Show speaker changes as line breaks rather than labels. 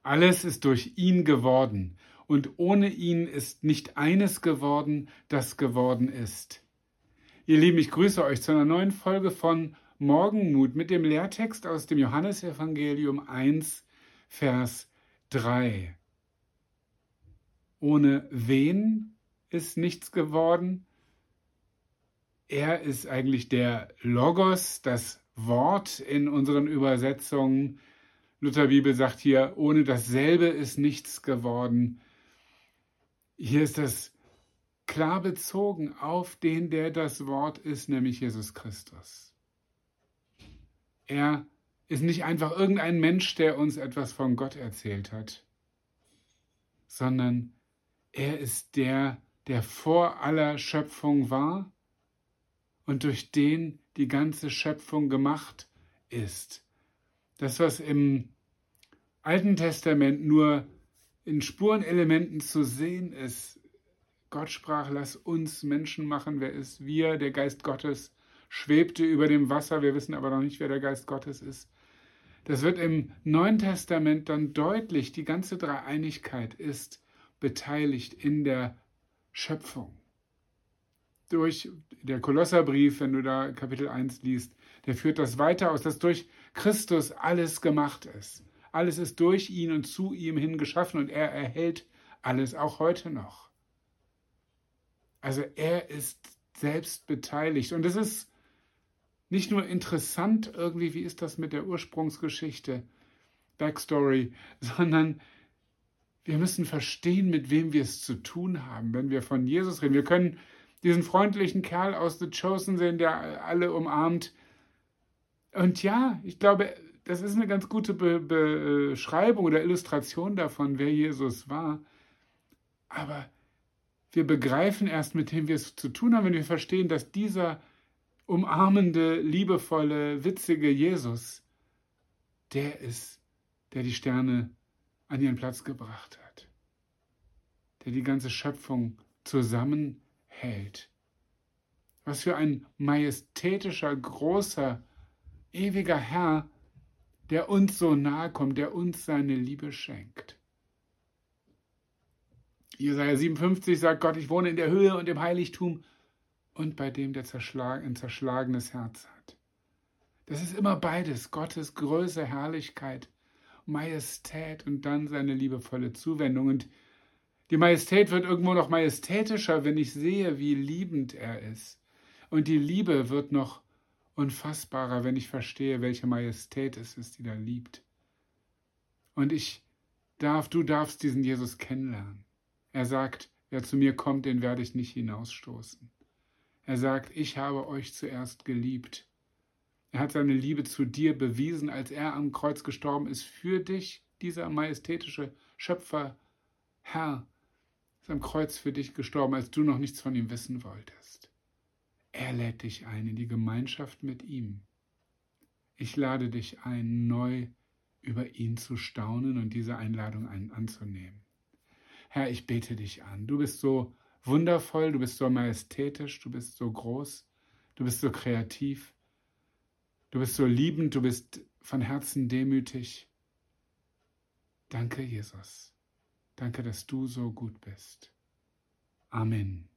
Alles ist durch ihn geworden und ohne ihn ist nicht eines geworden, das geworden ist. Ihr Lieben, ich grüße euch zu einer neuen Folge von Morgenmut mit dem Lehrtext aus dem Johannesevangelium 1, Vers 3. Ohne wen ist nichts geworden? Er ist eigentlich der Logos, das Wort in unseren Übersetzungen. Lutherbibel sagt hier, ohne dasselbe ist nichts geworden. Hier ist das klar bezogen auf den, der das Wort ist, nämlich Jesus Christus. Er ist nicht einfach irgendein Mensch, der uns etwas von Gott erzählt hat, sondern er ist der, der vor aller Schöpfung war und durch den die ganze Schöpfung gemacht ist. Das, was im Alten Testament nur in Spurenelementen zu sehen ist, Gott sprach, lass uns Menschen machen, wer ist wir? Der Geist Gottes schwebte über dem Wasser, wir wissen aber noch nicht, wer der Geist Gottes ist. Das wird im Neuen Testament dann deutlich, die ganze Dreieinigkeit ist beteiligt in der Schöpfung. Durch der Kolosserbrief, wenn du da Kapitel 1 liest, der führt das weiter aus, dass durch Christus alles gemacht ist. Alles ist durch ihn und zu ihm hin geschaffen und er erhält alles, auch heute noch. Also er ist selbst beteiligt. Und es ist nicht nur interessant irgendwie, wie ist das mit der Ursprungsgeschichte, Backstory, sondern wir müssen verstehen, mit wem wir es zu tun haben, wenn wir von Jesus reden. Wir können diesen freundlichen Kerl aus The Chosen sehen, der alle umarmt. Und ja, ich glaube, das ist eine ganz gute Beschreibung oder Illustration davon, wer Jesus war. Aber wir begreifen erst, mit wem wir es zu tun haben, wenn wir verstehen, dass dieser umarmende, liebevolle, witzige Jesus der ist, der die Sterne an ihren Platz gebracht hat, der die ganze Schöpfung zusammenhält. Was für ein majestätischer, großer, ewiger Herr, der uns so nahe kommt, der uns seine Liebe schenkt. Jesaja 57 sagt Gott, ich wohne in der Höhe und im Heiligtum und bei dem, der ein zerschlagenes Herz hat. Das ist immer beides, Gottes Größe, Herrlichkeit, Majestät und dann seine liebevolle Zuwendung. Und die Majestät wird irgendwo noch majestätischer, wenn ich sehe, wie liebend er ist. Und die Liebe wird noch unfassbarer, wenn ich verstehe, welche Majestät es ist, die da liebt. Und du darfst diesen Jesus kennenlernen. Er sagt, wer zu mir kommt, den werde ich nicht hinausstoßen. Er sagt, ich habe euch zuerst geliebt. Er hat seine Liebe zu dir bewiesen, als er am Kreuz gestorben ist für dich, dieser majestätische Schöpfer, Herr, ist am Kreuz für dich gestorben, als du noch nichts von ihm wissen wolltest. Er lädt dich ein in die Gemeinschaft mit ihm. Ich lade dich ein, neu über ihn zu staunen und diese Einladung anzunehmen. Herr, ich bete dich an. Du bist so wundervoll, du bist so majestätisch, du bist so groß, du bist so kreativ, du bist so liebend, du bist von Herzen demütig. Danke, Jesus. Danke, dass du so gut bist. Amen.